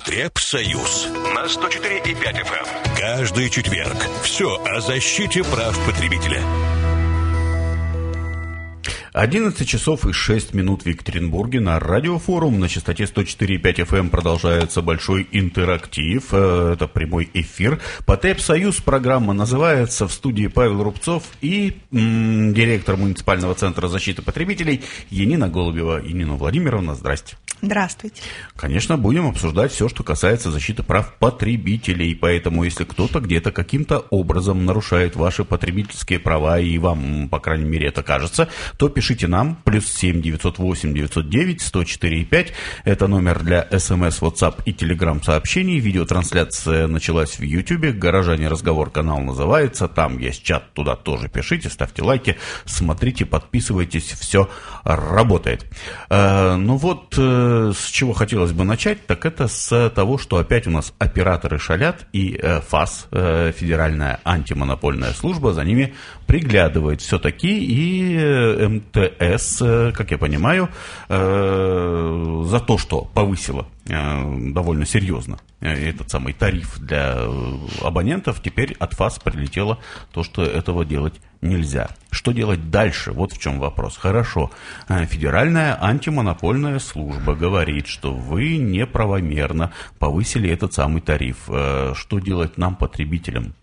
Потребсоюз на 104,5 FM. Каждый четверг. Все о защите прав потребителя. 11 часов и 6 минут в Екатеринбурге. На радиофорум на частоте 104,5 FM продолжается большой интерактив. Это прямой эфир. Потребсоюз программа называется. В студии Павел Рубцов и директор муниципального центра защиты потребителей Янина Голубева. Янина Владимировна, здрасте. Здравствуйте. Конечно, будем обсуждать все, что касается защиты прав потребителей. Поэтому, если кто-то где-то каким-то образом нарушает ваши потребительские права, и вам, по крайней мере, это кажется, то пишите нам, +7 908 909 104,5. Это номер для СМС, WhatsApp и Telegram сообщений. Видеотрансляция началась в YouTube. «Горожане. Разговор» канал называется. Там есть чат, туда тоже пишите, ставьте лайки, смотрите, подписывайтесь. Все работает. Ну вот, с чего хотелось бы начать, так это с того, что опять у нас операторы шалят, и ФАС, Федеральная антимонопольная служба, за ними приглядывает все-таки, и МТС, как я понимаю, за то, что повысила довольно серьезно этот самый тариф для абонентов, теперь от ФАС прилетело то, что этого делать нельзя. Что делать дальше? Вот в чем вопрос. Хорошо, Федеральная антимонопольная служба говорит, что вы неправомерно повысили этот самый тариф. Что делать нам, потребителям?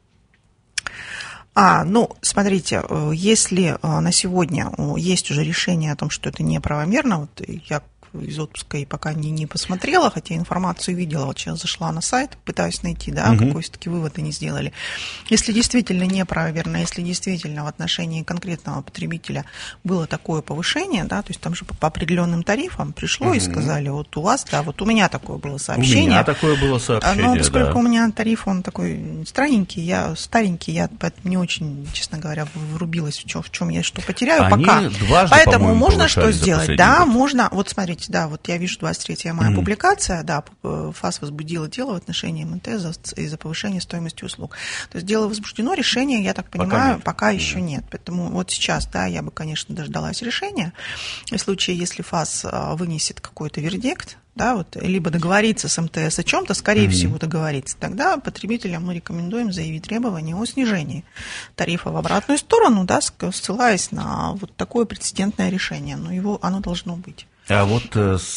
Смотрите, если на сегодня есть уже решение о том, что это неправомерно, вот я из отпуска и пока не посмотрела, хотя информацию видела, вот сейчас зашла на сайт, пытаюсь найти, какой все-таки вывод они сделали. Если действительно неправомерно, если действительно в отношении конкретного потребителя было такое повышение, то есть там же по определенным тарифам пришло и сказали, вот у вас, вот у меня такое было сообщение. У меня такое было сообщение, но поскольку у меня тариф, он такой странненький, старенький, я не очень, честно говоря, врубилась, в чем я что потеряю они пока. Дважды, поэтому можно что сделать? Да, можно, вот смотрите, вот я вижу 23 мая публикация, ФАС возбудила дело в отношении МТС из-за повышения стоимости услуг. То есть дело возбуждено, решения, я так понимаю, пока еще нет. Поэтому вот сейчас, я бы, конечно, дождалась решения. В случае, если ФАС вынесет какой-то вердикт, либо договориться с МТС о чем-то, скорее всего договориться, тогда потребителям мы рекомендуем заявить требования о снижении тарифа в обратную сторону, ссылаясь на вот такое прецедентное решение. Но оно должно быть. А вот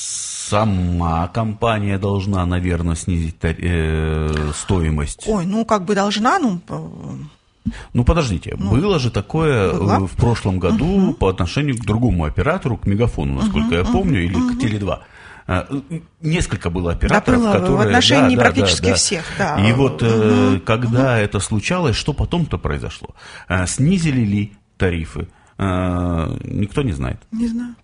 сама компания должна, наверное, снизить стоимость. Должна, подождите, было же такое в прошлом году по отношению к другому оператору, к Мегафону, насколько я помню, или к Теле2. Несколько было операторов, которые... В отношении практически всех, И вот когда это случалось, что потом-то произошло? Снизили ли тарифы? Никто не знает. Не знаю.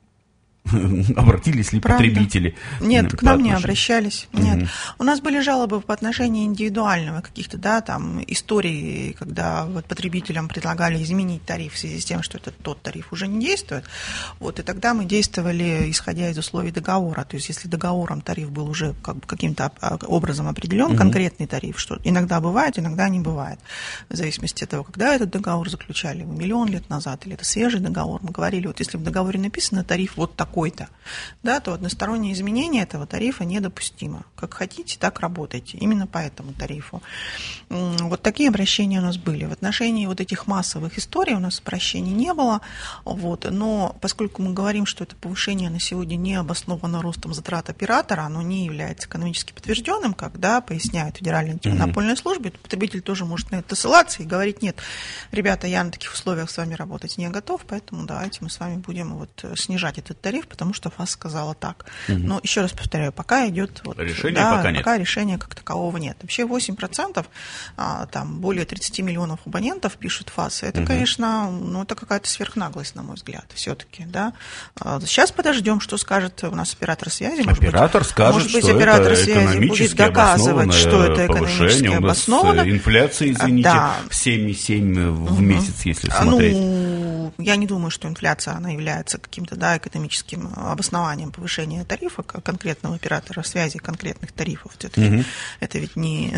Обратились ли потребители? Нет, к нам не обращались. Нет. У нас были жалобы по отношению индивидуального каких-то, историй, когда потребителям предлагали изменить тариф в связи с тем, что тот тариф уже не действует. И тогда мы действовали, исходя из условий договора. То есть, если договором тариф был уже каким-то образом определен, конкретный тариф, что иногда бывает, иногда не бывает. В зависимости от того, когда этот договор заключали, миллион лет назад, или это свежий договор, мы говорили, если в договоре написано тариф вот такой, то одностороннее изменение этого тарифа недопустимо. Как хотите, так работайте. Именно по этому тарифу. Вот такие обращения у нас были. В отношении этих массовых историй у нас обращений не было. Но поскольку мы говорим, что это повышение на сегодня не обосновано ростом затрат оператора, оно не является экономически подтвержденным, когда поясняют Федеральная антимонопольная служба, потребитель тоже может на это ссылаться и говорить: нет, ребята, я на таких условиях с вами работать не готов, поэтому давайте мы с вами будем снижать этот тариф, потому что ФАС сказала так. Но еще раз повторяю, пока идет решения, пока решения как такового нет. Вообще 8%, более 30 миллионов абонентов пишут ФАС. Это, конечно, это какая-то сверхнаглость, на мой взгляд, все-таки. Сейчас подождем, что скажет у нас оператор связи. Оператор скажет, что оператор это связи будет доказывать, что это экономически обосновано. Инфляция, извините, в 7,7 в месяц, если смотреть. я не думаю, что инфляция, она является каким-то, да, экономическим обоснованием повышения тарифа конкретного оператора связи, конкретных тарифов. Это ведь не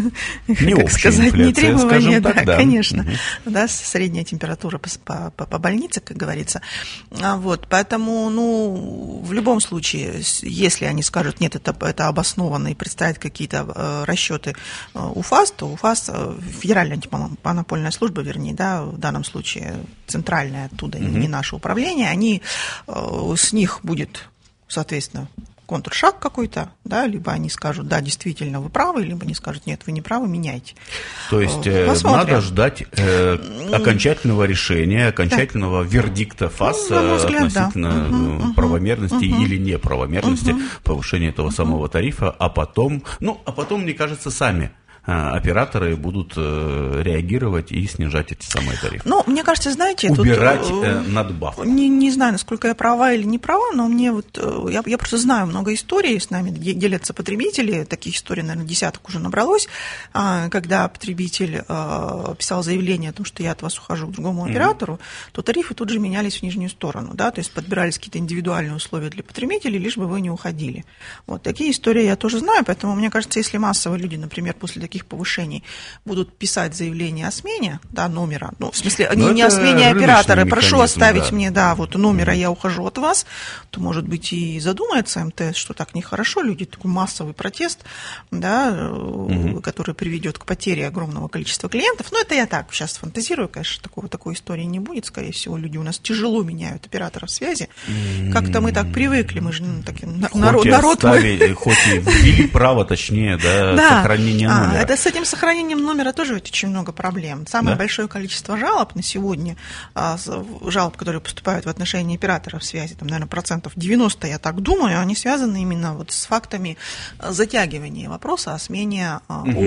как сказать, не требование, да, конечно. Да, средняя температура по больнице, как говорится. Вот, поэтому, ну, в любом случае, если они скажут, нет, это обоснованно и представят какие-то расчеты УФАС, то УФАС, Федеральная антимонопольная служба, вернее, да, в данном случае центральная оттуда, не наше управление, они, с них будет, соответственно, контршаг какой-то, да, либо они скажут, да, действительно, вы правы, либо они скажут, нет, вы не правы, меняйте. То есть надо ждать окончательного решения, окончательного вердикта ФАС относительно правомерности или неправомерности повышения этого самого тарифа, а потом, мне кажется, сами операторы будут реагировать и снижать эти самые тарифы. Ну, мне кажется, знаете... Убирать надбавку. Не знаю, насколько я права или не права, но мне вот... Я просто знаю много историй, с нами делятся потребители, таких историй, наверное, десяток уже набралось, когда потребитель писал заявление о том, что я от вас ухожу к другому оператору, то тарифы тут же менялись в нижнюю сторону, да, то есть подбирались какие-то индивидуальные условия для потребителей, лишь бы вы не уходили. Вот такие истории я тоже знаю, поэтому мне кажется, если массово люди, например, после таких повышений будут писать заявление о смене, да, номера, ну, в смысле, не о смене оператора, прошу оставить мне, да, вот номера, я ухожу от вас, то, может быть, и задумается МТС, что так нехорошо, люди, такой массовый протест, да, который приведет к потере огромного количества клиентов, но это я так сейчас фантазирую, конечно, такой истории не будет, скорее всего, люди у нас тяжело меняют операторов связи, как-то мы так привыкли, мы же таким народ. Хоть и ввели право, точнее, да, сохранение номера. Это с этим сохранением номера тоже ведь очень много проблем. Самое большое количество жалоб на сегодня, жалоб, которые поступают в отношении операторов связи, там, наверное, 90%, я так думаю, они связаны именно вот с фактами затягивания вопроса о смене,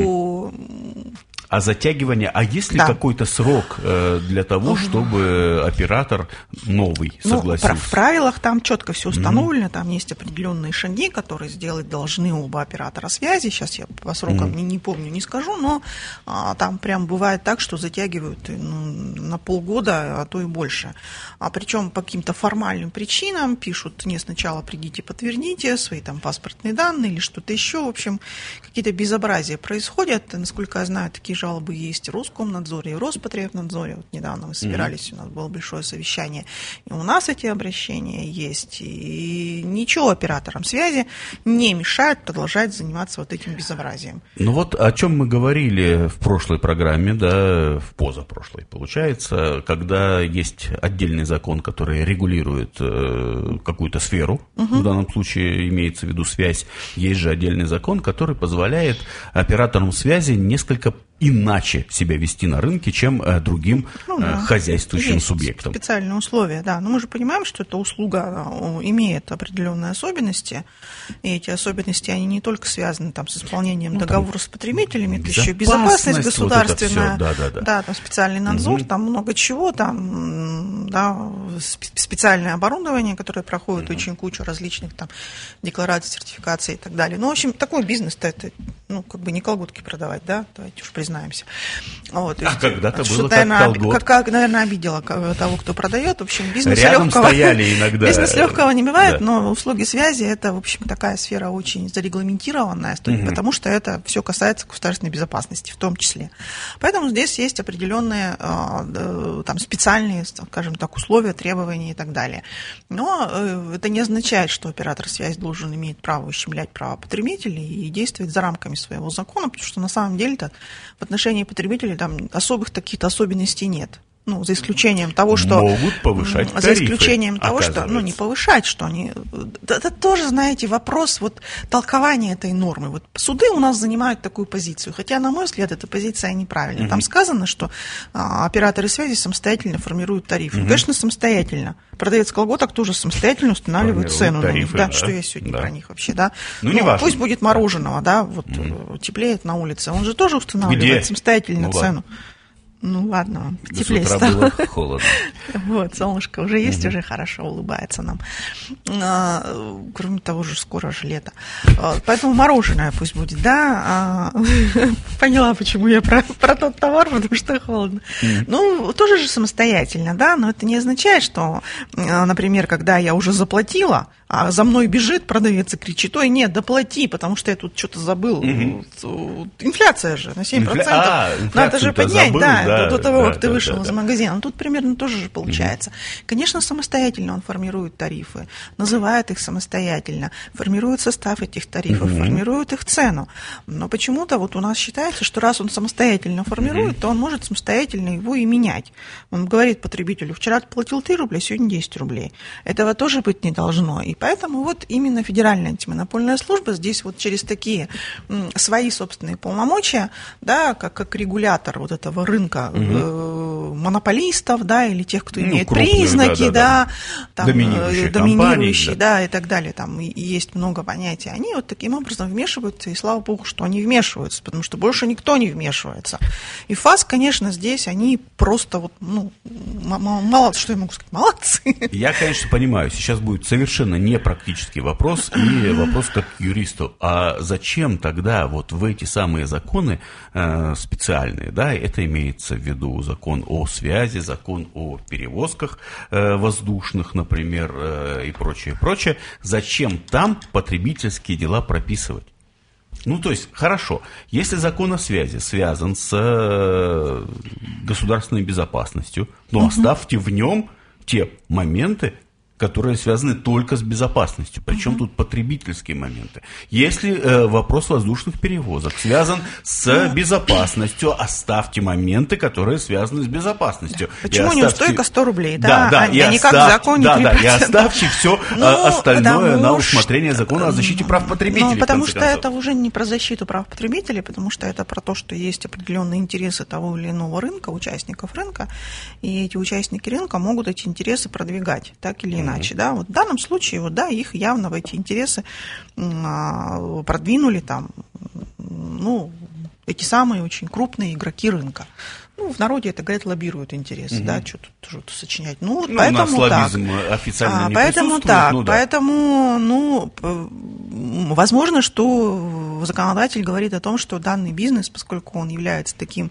А затягивание, есть ли какой-то срок для того, чтобы оператор новый согласился? В правилах там четко все установлено, там есть определенные шаги, которые сделать должны оба оператора связи. Сейчас я по срокам не помню, не скажу, но там прям бывает так, что затягивают на полгода, а то и больше. Причем по каким-то формальным причинам пишут, не сначала придите, подтвердите свои там паспортные данные или что-то еще. В общем, какие-то безобразия происходят. Насколько я знаю, такие жалобы есть в Роскомнадзоре и в Роспотребнадзоре. Вот недавно мы собирались, у нас было большое совещание, и у нас эти обращения есть. И ничего операторам связи не мешает продолжать заниматься вот этим безобразием. Ну вот о чем мы говорили в прошлой программе, да, в позапрошлой, получается, когда есть отдельный закон, который регулирует какую-то сферу, в данном случае имеется в виду связь, есть же отдельный закон, который позволяет операторам связи несколько иначе себя вести на рынке, чем другим хозяйствующим субъектам. Специальные условия, да. Но мы же понимаем, что эта услуга имеет определенные особенности, и эти особенности, они не только связаны там, с исполнением договора с потребителями, это еще безопасность государственная, вот там специальный надзор, там много чего, там специальное оборудование, которое проходит очень кучу различных там деклараций, сертификаций и так далее. Ну, в общем, такой бизнес-то это, как бы не колготки продавать, да, давайте уж признаемся. Вот, когда-то было как колготки. Наверное, обидела того, кто продает. В общем, бизнес рядом стояли иногда. Бизнес легкого не бывает, но услуги связи – это, в общем, такая сфера очень зарегламентированная, потому что это все касается государственной безопасности в том числе. Поэтому здесь есть определенные там, специальные, скажем так, условия, требования и так далее. Но это не означает, что оператор связи должен иметь право ущемлять права потребителей и действовать за рамками своего закона, потому что на самом деле-то в отношении потребителей там особых каких-то особенностей нет. За исключением того, что... Могут повышать тарифы, за исключением того, что... не повышать, что они... Это тоже, знаете, вопрос толкования этой нормы. Вот суды у нас занимают такую позицию, хотя, на мой взгляд, эта позиция неправильная. Там сказано, что операторы связи самостоятельно формируют тарифы. Конечно, самостоятельно. Продавец колготок тоже самостоятельно устанавливает цену на них. Да, что я сегодня про них вообще, да. Пусть будет мороженого, да, теплеет на улице. Он же тоже устанавливает самостоятельно цену. Ну ладно, теплее стало. С утра было холодно. Вот, солнышко уже есть, уже хорошо улыбается нам. Кроме того же, скоро же лето. Поэтому мороженое пусть будет, да. Поняла, почему я про тот товар, потому что холодно. Ну, тоже же самостоятельно, да, но это не означает, что, например, когда я уже заплатила, а за мной бежит продавец и кричит: ой, нет, доплати, потому что я тут что-то забыл. Инфляция же на 7%. Надо же поднять, до того, как ты вышел из магазина. Ну, тут примерно тоже же получается. Конечно, самостоятельно он формирует тарифы, называет их самостоятельно, формирует состав этих тарифов, формирует их цену. Но почему-то вот у нас считается, что раз он самостоятельно формирует, то он может самостоятельно его и менять. Он говорит потребителю: вчера ты платил 3 рубля, сегодня 10 рублей. Этого тоже быть не должно. И поэтому вот именно Федеральная антимонопольная служба здесь вот через такие свои собственные полномочия, да, как регулятор вот этого рынка монополистов, да, или тех, кто имеет крупные, признаки, там, доминирующие, да, и так далее, там и есть много понятий, они вот таким образом вмешиваются, и слава богу, что они вмешиваются, потому что больше никто не вмешивается. И ФАС, конечно, здесь они просто вот, мало, что я могу сказать, молодцы. Я, конечно, понимаю, сейчас будет совершенно непрактический вопрос, и вопрос как к юристу: а зачем тогда вот в эти самые законы специальные, да, это имеется в виду закон о связи, закон о перевозках воздушных, например, и прочее, зачем там потребительские дела прописывать? Ну, то есть, хорошо, если закон о связи связан с государственной безопасностью, но оставьте в нем те моменты, которые связаны только с безопасностью. Причем тут потребительские моменты. Если вопрос воздушных перевозок связан с безопасностью, оставьте моменты, которые связаны с безопасностью. Почему неустойка 100 рублей? Да, и никак в законе 3%. И оставьте все остальное на усмотрение закона о защите прав потребителей. Ну, потому что это уже не про защиту прав потребителей, потому что это про то, что есть определенные интересы того или иного рынка, участников рынка, и эти участники рынка могут эти интересы продвигать, так или иначе. Да? Вот в данном случае, вот, да, их явно в эти интересы продвинули там, эти самые очень крупные игроки рынка. Ну, в народе это, говорят, лоббируют интересы, да, что-то сочинять. Ну, вот поэтому у нас лоббизм официально не поэтому присутствует. Поэтому, возможно, что законодатель говорит о том, что данный бизнес, поскольку он является таким,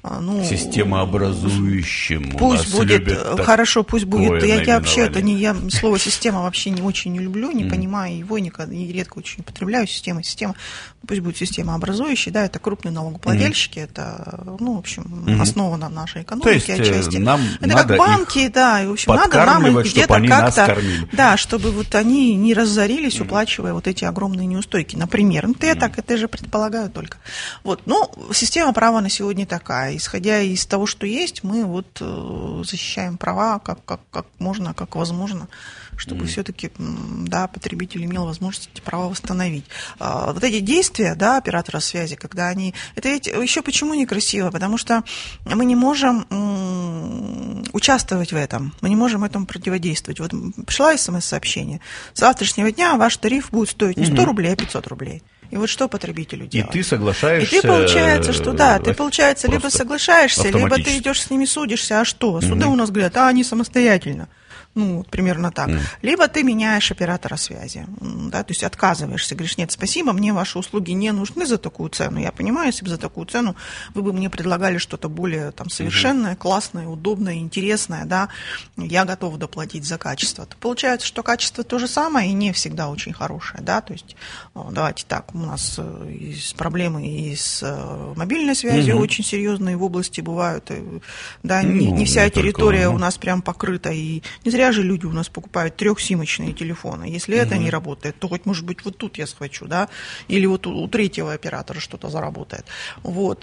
системообразующим. Пусть будет, хорошо, пусть будет. Я вообще слово система вообще не очень не люблю, не понимаю его, редко очень употребляю. Система, пусть будет системообразующей, да, это крупные налогоплательщики, это, в общем, основа на нашей экономике отчасти. Нам это надо как банки, да, и, в общем, надо нам их где-то как-то, да, чтобы вот они не разорились, уплачивая вот эти огромные неустойки, например. Я это же предполагаю только. Вот, система права на сегодня такая. Исходя из того, что есть, мы вот защищаем права как можно, как возможно, чтобы все-таки, да, потребитель имел возможность эти права восстановить. Вот эти действия, да, оператора связи, когда они... Это ведь еще почему некрасиво? Потому что мы не можем участвовать в этом, мы не можем этому противодействовать. Вот пришло смс-сообщение: с завтрашнего дня ваш тариф будет стоить не 100 рублей, а 500 рублей. И вот что потребителю делать? И ты соглашаешься... И ты, получается, что да, ты, получается, либо соглашаешься, либо ты идешь с ними судишься, а что? Суды у нас говорят, они самостоятельно. Примерно так. Либо ты меняешь оператора связи, да, то есть отказываешься, говоришь: нет, спасибо, мне ваши услуги не нужны за такую цену. Я понимаю, если бы за такую цену вы бы мне предлагали что-то более там совершенное, классное, удобное, интересное, да, я готов доплатить за качество. То получается, что качество то же самое и не всегда очень хорошее, да, то есть давайте так, у нас есть проблемы и с мобильной связью очень серьезные в области бывают, да, не вся территория у нас прям покрыта, и не зря же люди у нас покупают 3-симочные телефоны. Если это не работает, то хоть, может быть, вот тут я схвачу, да, или вот у третьего оператора что-то заработает. Вот.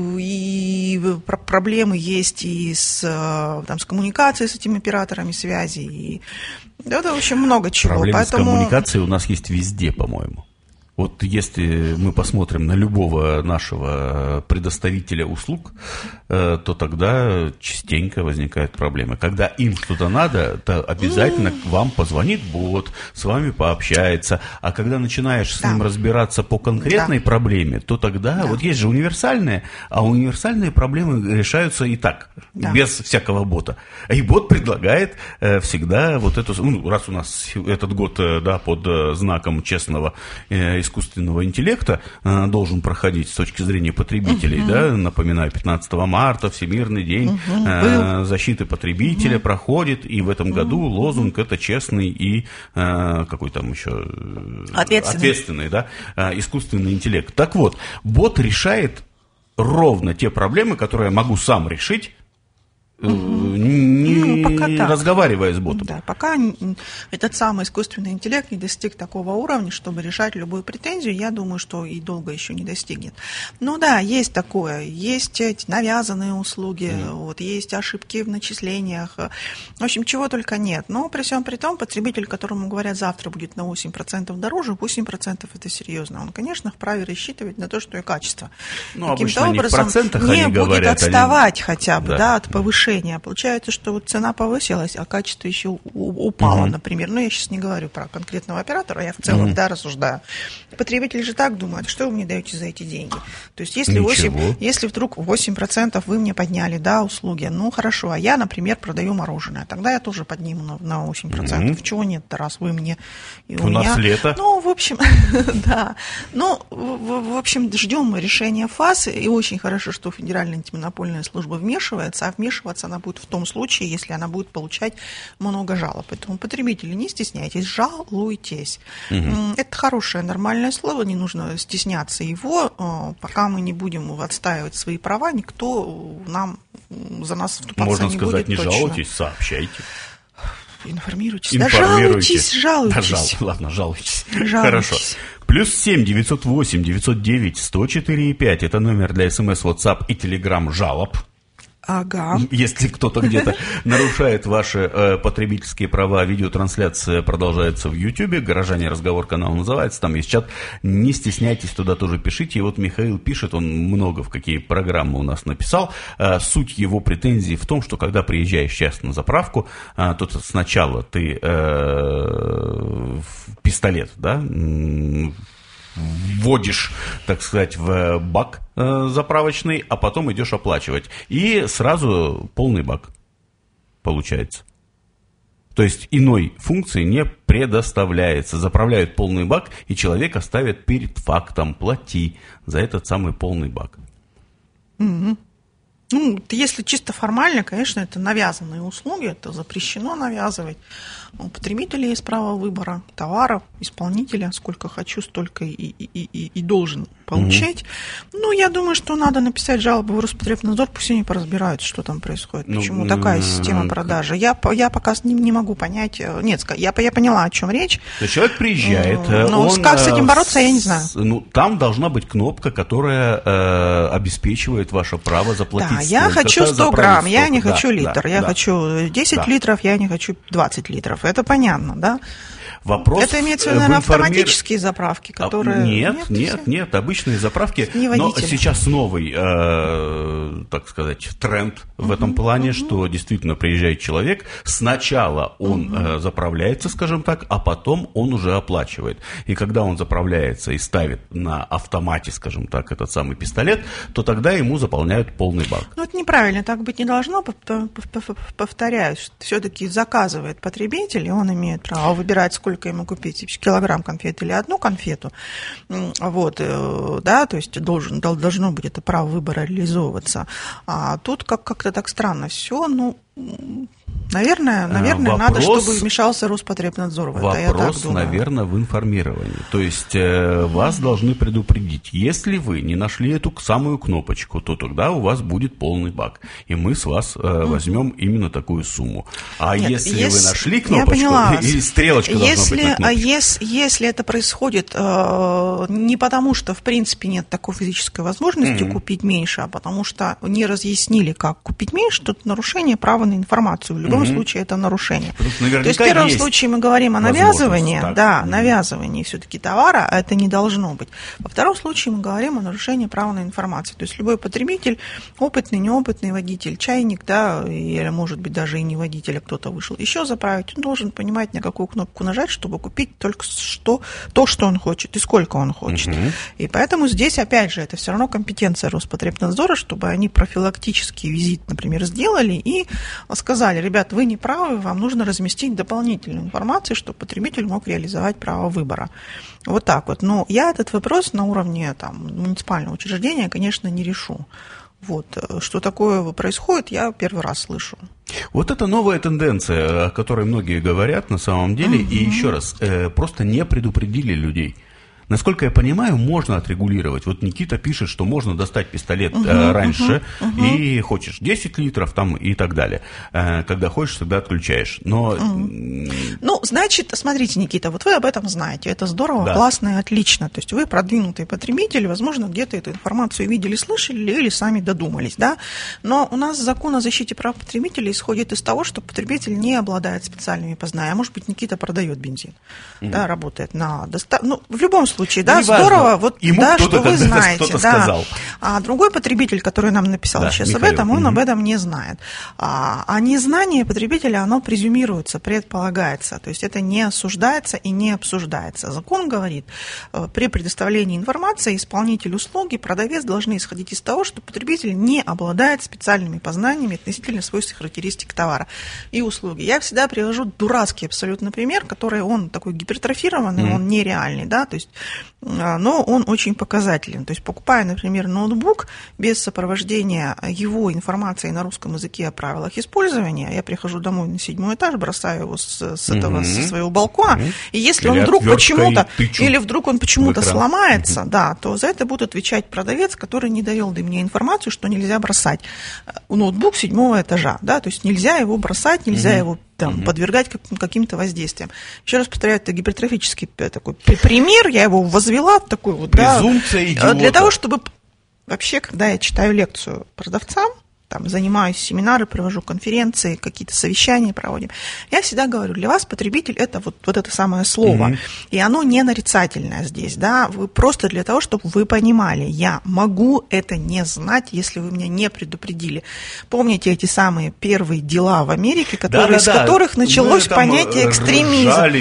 И проблемы есть и с коммуникацией с этими операторами связи, и да, в общем, много чего. Проблемы с коммуникацией у нас есть везде, по-моему. Вот если мы посмотрим на любого нашего предоставителя услуг, то тогда частенько возникают проблемы. Когда им что-то надо, то обязательно к вам позвонит бот, с вами пообщается. А когда начинаешь с ним разбираться по конкретной проблеме, то тогда вот есть же универсальные, а универсальные проблемы решаются и так, без всякого бота. И бот предлагает всегда вот эту... Ну, раз у нас этот год под знаком честного искусственного интеллекта должен проходить с точки зрения потребителей, напоминаю, 15 марта, Всемирный день защиты потребителя проходит, и в этом году лозунг это честный и какой там еще ответственный, искусственный интеллект. Так вот, бот решает ровно те проблемы, которые я могу сам решить, не разговаривая с ботом. Да, пока этот самый искусственный интеллект не достиг такого уровня, чтобы решать любую претензию, я думаю, что и долго еще не достигнет. Ну да, есть такое, есть эти навязанные услуги, вот, есть ошибки в начислениях, в общем, чего только нет. Но при всем при том, потребитель, которому говорят, завтра будет на 8% дороже, 8% это серьезно. Он, конечно, вправе рассчитывать на то, что и качество каким-то образом не будет отставать хотя бы от повышения. Получается, что вот цена повысилась, а качество еще упало, например. Ну, я сейчас не говорю про конкретного оператора, я в целом, рассуждаю. Потребитель же так думает, что вы мне даете за эти деньги? То есть, если вдруг 8% вы мне подняли, услуги, ну, хорошо, а я, например, продаю мороженое, тогда я тоже подниму на 8%. Чего нет-то, раз вы мне и у меня... нас лето. Ну, в общем, Ну, в общем, ждем решения ФАС, и очень хорошо, что Федеральная антимонопольная служба вмешивается, а вмешиваться она будет в том случае, если она будет получать много жалоб. Поэтому, потребители, не стесняйтесь, жалуйтесь. Это хорошее, нормальное слово, не нужно стесняться его. Пока мы не будем отстаивать свои права, никто за нас вступаться не будет. Можно сказать, не точно. Жалуйтесь, сообщайте. Информируйтесь. Жалуйтесь. Ладно, жалуйтесь. Хорошо. +7 908 909 104 5. Это номер для СМС, WhatsApp и Telegram жалоб. Ага. Если кто-то где-то нарушает ваши потребительские права, видеотрансляция продолжается в Ютьюбе, «Горожане. Разговор» канал называется, там есть чат, не стесняйтесь, туда тоже пишите. И вот Михаил пишет, он много в какие программы у нас написал, суть его претензий в том, что когда приезжаешь сейчас на заправку, то сначала ты пистолет, вводишь, так сказать, в бак заправочный, а потом идешь оплачивать. И сразу полный бак получается. То есть иной функции не предоставляется. Заправляют полный бак, и человека ставят перед фактом: плати за этот самый полный бак. Ну, если чисто формально, конечно, это навязанные услуги, это запрещено навязывать. У потребителя есть право выбора товаров, исполнителя, сколько хочу, столько и должен получать. Ну, я думаю, что надо написать жалобу в Роспотребнадзор, пусть они поразбираются, что там происходит, почему такая система продажи. Я пока не могу понять. Нет, я поняла, о чем речь. Человек приезжает. Но как с этим бороться, я не знаю. Ну, там должна быть кнопка, которая обеспечивает ваше право заплатить. Да, я хочу 100 грамм, я не хочу литр. Я хочу 10 литров, я не хочу 20 литров. Это понятно, да? Вопрос это имеется в виду на автоматические заправки, которые... Нет, обычные заправки. Но сейчас новый, так сказать, тренд в этом плане, что действительно приезжает человек, сначала он заправляется, скажем так, а потом он уже оплачивает. И когда он заправляется и ставит на автомате, скажем так, этот самый пистолет, то тогда ему заполняют полный бак. Ну, это неправильно, так быть не должно, повторяюсь, все-таки заказывает потребитель, и он имеет право выбирать, сколько ему купить, килограмм конфет или одну конфету, вот, да, то есть должно быть это право выбора реализовываться. А тут как-то так странно все, ну, наверное, надо, чтобы вмешался Роспотребнадзор. Вопрос, наверное, в информировании. То есть вас должны предупредить. Если вы не нашли эту самую кнопочку, то тогда у вас будет полный бак. И мы с вас возьмем именно такую сумму. А нет, если вы нашли кнопочку, и стрелочка должна быть на кнопочке. Если это происходит не потому, что в принципе нет такой физической возможности купить меньше, а потому что не разъяснили, как купить меньше, то это нарушение права на информацию. В любом случае это нарушение. То есть в первом случае мы говорим о навязывании, навязывании все-таки товара, а это не должно быть. Во втором случае мы говорим о нарушении права на информацию. То есть любой потребитель, опытный, неопытный водитель, чайник, да, или, может быть, даже и не водитель, а кто-то вышел еще заправить, он должен понимать, на какую кнопку нажать, чтобы купить только то, что он хочет и сколько он хочет. И поэтому здесь, опять же, это все равно компетенция Роспотребнадзора, чтобы они профилактический визит, например, сделали и сказали: ребят, вы не правы, вам нужно разместить дополнительную информацию, чтобы потребитель мог реализовать право выбора. Вот так вот. Но я этот вопрос на уровне муниципального учреждения, конечно, не решу. Вот. Что такое происходит, я первый раз слышу. Вот это новая тенденция, о которой многие говорят на самом деле, и еще раз, просто не предупредили людей. Насколько я понимаю, можно отрегулировать. Вот Никита пишет, что можно достать пистолет раньше, и хочешь 10 литров там и так далее. Когда хочешь, тогда отключаешь. Но... Ну, значит, смотрите, Никита, вот вы об этом знаете. Это здорово, классно и отлично. То есть вы продвинутый потребитель, возможно, где-то эту информацию видели, слышали или сами додумались, да? Но у нас закон о защите прав потребителей исходит из того, что потребитель не обладает специальными познаниями. А может быть, Никита продает бензин, да, работает на доставку. Ну, в любом случае, да, здорово, вот, да, что вы знаете, да. А другой потребитель, который нам написал сейчас Михаил, об этом, он об этом не знает. А незнание потребителя, оно презюмируется, предполагается, то есть это не осуждается и не обсуждается. Закон говорит, при предоставлении информации исполнитель услуги, продавец должны исходить из того, что потребитель не обладает специальными познаниями относительно свойств и характеристик товара и услуги. Я всегда привожу дурацкий абсолютно пример, который он такой гипертрофированный, он нереальный, да, то есть но он очень показателен. То есть, покупая, например, ноутбук без сопровождения его информацией на русском языке о правилах использования, я прихожу домой на 7-й этаж, бросаю его со своего балкона, и если он вдруг почему-то, или вдруг он почему-то сломается, да, то за это будет отвечать продавец, который не довел до меня информацию, что нельзя бросать ноутбук 7-го этажа, да, то есть нельзя его бросать, нельзя его подвергать каким-то воздействиям. Еще раз повторяю, это гипертрофический такой пример, я его возвела, такой вот, презумпция идиота. Для того, чтобы вообще, когда я читаю лекцию продавцам, там, занимаюсь семинары, провожу конференции, какие-то совещания проводим, я всегда говорю, для вас потребитель – это вот это самое слово, и оно не нарицательное здесь, да, вы просто для того, чтобы вы понимали, я могу это не знать, если вы меня не предупредили. Помните эти самые первые дела в Америке, из которых началось понятие экстремизм?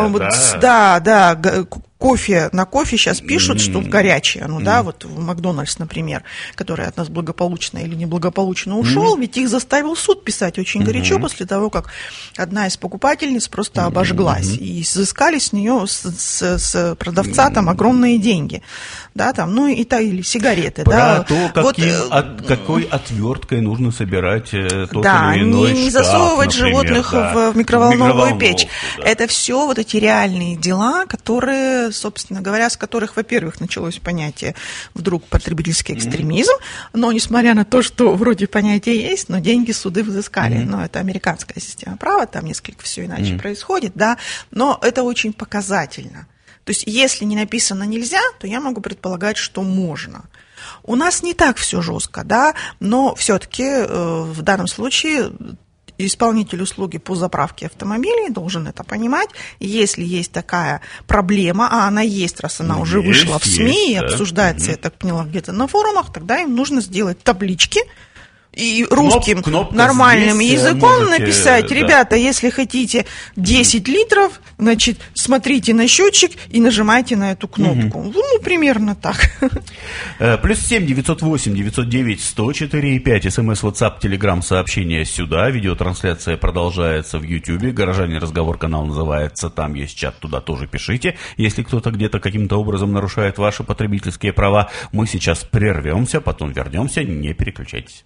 Все, На кофе сейчас пишут, что горячее, вот в Макдональдс, например, который от нас благополучно или неблагополучно ушел, ведь их заставил суд писать очень горячо после того, как одна из покупательниц просто обожглась, и изыскали с нее, с продавца там огромные деньги, да, там, или сигареты, про то, какой отверткой нужно собирать тот или иной не шкаф, засовывать например, животных в микроволновую печь. Да. Это все вот эти реальные дела, которые, собственно говоря, с которых, во-первых, началось понятие вдруг потребительский экстремизм, но несмотря на то, что вроде понятие есть, но деньги суды взыскали. Но это американская система права, там несколько все иначе происходит, да, но это очень показательно. То есть, если не написано «нельзя», то я могу предполагать, что можно. У нас не так все жестко, да, но все-таки в данном случае исполнитель услуги по заправке автомобилей должен это понимать. Если есть такая проблема, а она есть, раз она уже вышла в СМИ и обсуждается, я так поняла, где-то на форумах, тогда им нужно сделать таблички и русским нормальным языком написать: ребята, если хотите 10 литров, значит, смотрите на счетчик и нажимайте на эту кнопку. Примерно так. +7 908 909 104 5. СМС, WhatsApp, Telegram, сообщение сюда. Видеотрансляция продолжается в YouTube. «Горожане. Разговор», канал называется. Там есть чат, туда тоже пишите. Если кто-то где-то каким-то образом нарушает ваши потребительские права, мы сейчас прервемся, потом вернемся. Не переключайтесь.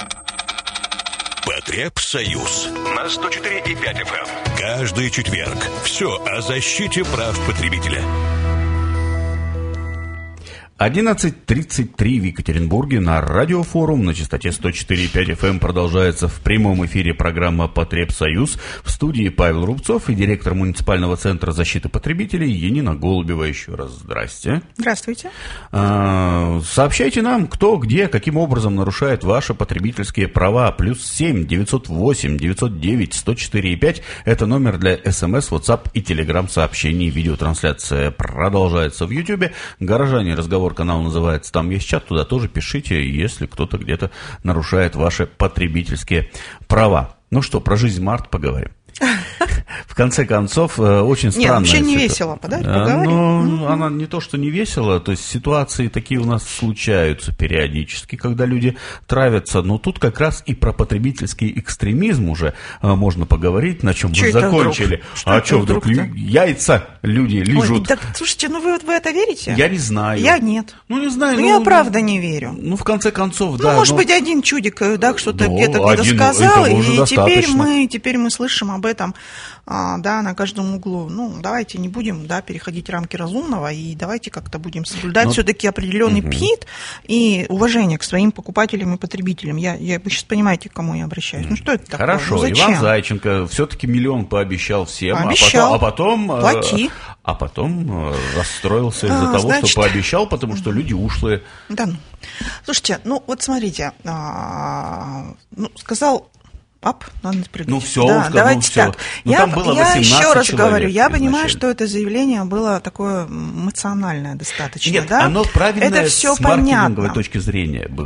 Потребсоюз на 104,5 FM. Каждый четверг. Все о защите прав потребителя. 11:33 в Екатеринбурге на Радиофорум на частоте 104,5 FM продолжается в прямом эфире программа «Потребсоюз». В студии Павел Рубцов и директор муниципального центра защиты потребителей Янина Голубева. Еще раз здрасте. Здравствуйте. Сообщайте нам, кто, где, каким образом нарушает ваши потребительские права. +7 908 909 104,5 это номер для СМС, WhatsApp и Telegram сообщений. Видеотрансляция продолжается в YouTube. Горожане, разговор, канал называется, там есть чат, туда тоже пишите, если кто-то где-то нарушает ваши потребительские права. Ну что, про жизнь Март поговорим. В конце концов, очень странная. Нет, вообще не весело, поговорим. Но она не то, что не весело, то есть ситуации такие у нас случаются периодически, когда люди травятся, но тут как раз и про потребительский экстремизм уже можно поговорить, на чем мы закончили. А что вдруг яйца люди лижут? Ой, так, слушайте, ну вы это верите? Я не знаю. Я нет. Ну не знаю. Я правда не верю. Ну в конце концов, да. Может быть, один чудик, да, что-то где-то сказал, и теперь мы слышим об этом, да, на каждом углу. Ну, давайте не будем, да, переходить рамки разумного, и давайте как-то будем соблюдать все-таки определенный ПИТ и уважение к своим покупателям и потребителям. Вы сейчас понимаете, к кому я обращаюсь. Ну, что это такое? Хорошо, ну, Иван Зайченко все-таки 1 миллион пообещал всем, а потом плати. А потом расстроился из-за того, что пообещал, потому что люди ушлые. Да, ну. Слушайте, ну, вот смотрите, сказал... надо прыгать. Ну все, да, давайте так. Там было 18 я еще раз говорю, я изначально. понимаю, что это заявление было такое эмоциональное достаточно. Нет, да? оно правильное это все с маркетинговой понятно. точки зрения было.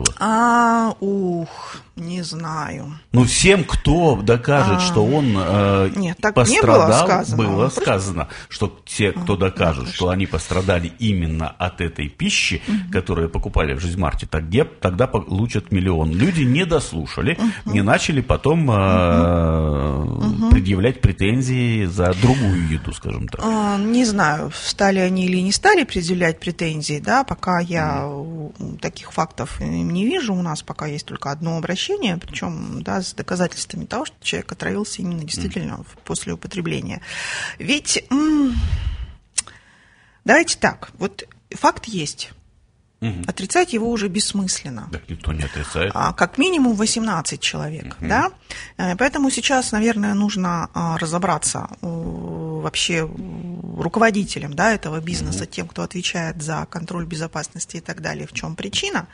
Не знаю. Ну, всем, кто докажет, что он Нет, так пострадал, не было сказано. Что те, кто докажут, что они пострадали именно от этой пищи, которую покупали в Жизмарте, тогда получат 1 миллион. Люди не дослушали, не начали потом предъявлять претензии за другую еду, скажем так. Не знаю, стали они или не стали предъявлять претензии, да, пока я таких фактов не вижу. У нас пока есть только одно обращение, причем, да, с доказательствами того, что человек отравился именно действительно после употребления. Ведь, давайте так, вот факт есть. Отрицать его уже бессмысленно. Так никто не отрицает. Как минимум 18 человек, да? Поэтому сейчас, наверное, нужно разобраться вообще руководителям, да, этого бизнеса, тем, кто отвечает за контроль безопасности и так далее, в чем причина.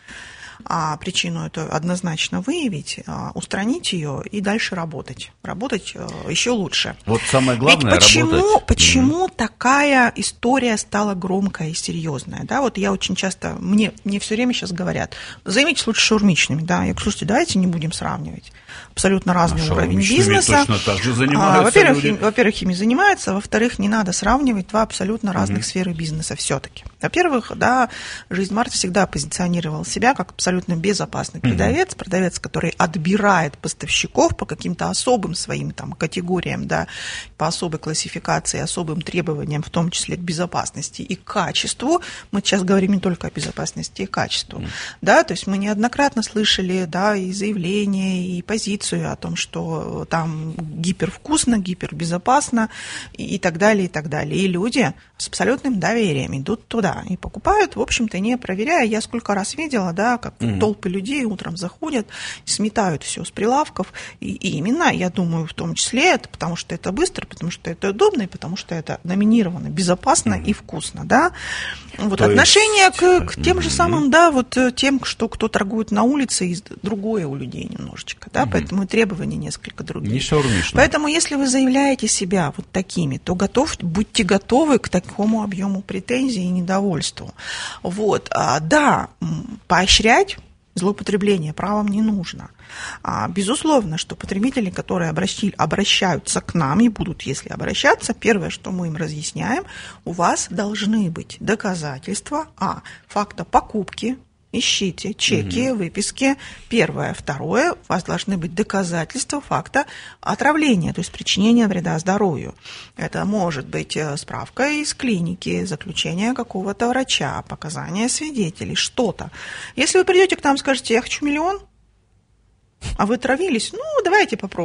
Причину эту однозначно выявить, устранить ее и дальше работать. Работать еще лучше. Вот самое главное — работать. Почему такая история стала громкая и серьезная? Да, вот я очень часто, мне все время сейчас говорят, займитесь лучше шаурмичными. Да? Я говорю, слушайте, давайте не будем сравнивать. Абсолютно разный уровень бизнеса. Точно так же занимаются во-первых, ими занимаются, во-вторых, не надо сравнивать два абсолютно разных сферы бизнеса все-таки. Во-первых, да, Жизмарт всегда позиционировал себя как абсолютно безопасный продавец, который отбирает поставщиков по каким-то особым своим там категориям, да, по особой классификации, особым требованиям, в том числе к безопасности и качеству. Мы сейчас говорим не только о безопасности и качестве, да, то есть мы неоднократно слышали, да, и заявления, и позицию о том, что там гипервкусно, гипербезопасно и так далее, и так далее. И люди с абсолютным доверием идут туда и покупают, в общем-то, не проверяя. Я сколько раз видела, да, как толпы людей утром заходят, сметают все с прилавков. И именно, я думаю, в том числе это потому, что это быстро, потому что это удобно, и потому что это номинировано безопасно и вкусно, да. Вот то отношение к тем же самым, да, вот тем, кто торгует на улице, и другое у людей немножечко, да, поэтому требования несколько другие. Не шаурмичные. Поэтому, если вы заявляете себя вот такими, то будьте готовы к такому объему претензий и недовольству. Вот, да, поощрять злоупотребление правом не нужно. Безусловно, что потребители, которые обращаются к нам и будут, если обращаться, первое, что мы им разъясняем, у вас должны быть доказательства факта покупки. Ищите чеки, выписки. Первое. Второе. У вас должны быть доказательства факта отравления, то есть причинения вреда здоровью. Это может быть справка из клиники, заключение какого-то врача, показания свидетелей, что-то. Если вы придете к нам и скажете, я хочу 1 миллион, а вы травились, давайте попробуем.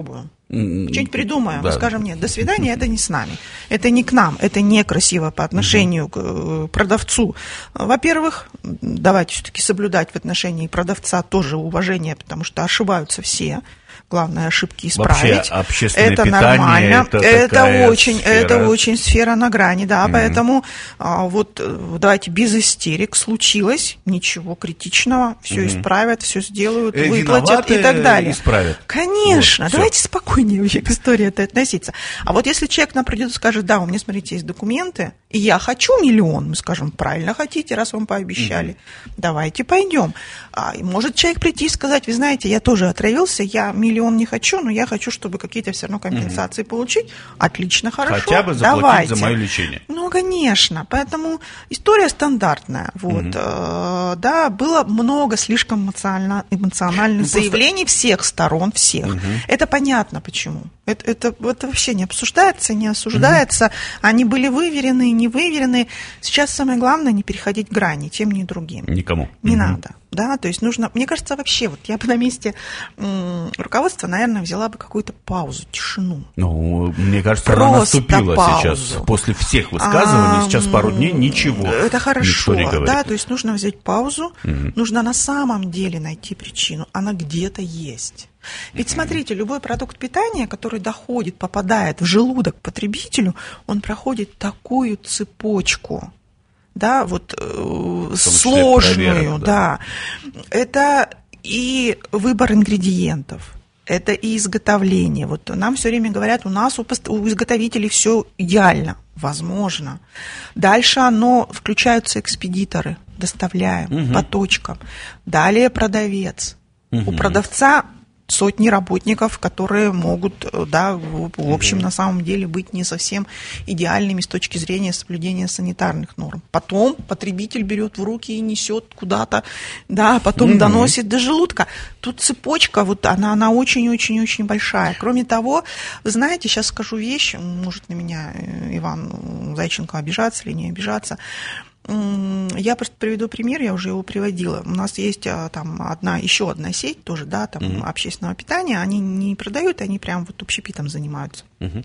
Что-нибудь придумаем, да. Скажем, нет, до свидания, это не с нами, это не к нам, это некрасиво по отношению к продавцу. Во-первых, давайте все-таки соблюдать в отношении продавца тоже уважение, потому что ошибаются все. Главное, ошибки исправить. Вообще, общественное это питание, нормально. Это очень сфера на грани, да. Поэтому вот давайте без истерик. Случилось, ничего критичного, все исправят, все сделают, выплатят и так далее. Исправят. Конечно. Вот, давайте спокойнее вообще к истории это относиться. А вот если человек нам придет и скажет, да, у меня, смотрите, есть документы, и я хочу 1 миллион, мы скажем, правильно хотите, раз вам пообещали, давайте пойдем. И может человек прийти и сказать, вы знаете, я тоже отравился, я 1 миллион не хочу, но я хочу, чтобы какие-то все равно компенсации получить. Отлично, хорошо. Хотя бы заплатить давайте. За мое лечение. Ну, конечно. Поэтому история стандартная. Вот. Да, было много слишком эмоциональных заявлений всех сторон, всех. Это понятно почему. Это вообще не обсуждается, не осуждается. Они были выверены, не выверены. Сейчас самое главное не переходить грани тем, ни другим. Никому. Не надо. Да, то есть нужно, мне кажется, вообще, вот я бы на месте руководства, наверное, взяла бы какую-то паузу, тишину. Ну, мне кажется, она наступила сейчас. После всех высказываний, сейчас пару дней ничего. Это хорошо, никто не говорит. Да, то есть нужно взять паузу, нужно на самом деле найти причину, она где-то есть. Ведь смотрите, любой продукт питания, который доходит, попадает в желудок потребителю, он проходит такую цепочку. Да, вот сложную, проверок, да. Это и выбор ингредиентов, это и изготовление. Вот нам все время говорят, у нас у изготовителей все идеально. Возможно. Дальше включаются экспедиторы, доставляем по точкам. Далее продавец. У продавца сотни работников, которые могут, да, в общем, на самом деле быть не совсем идеальными с точки зрения соблюдения санитарных норм. Потом потребитель берет в руки и несет куда-то, да, потом доносит до желудка. Тут цепочка, вот она очень-очень-очень большая. Кроме того, вы знаете, сейчас скажу вещь, может на меня Иван Зайченко обижаться или не обижаться. Я просто приведу пример, я уже его приводила. У нас есть там еще одна сеть тоже, да, там общественного питания. Они не продают, они прям вот общепитом занимаются.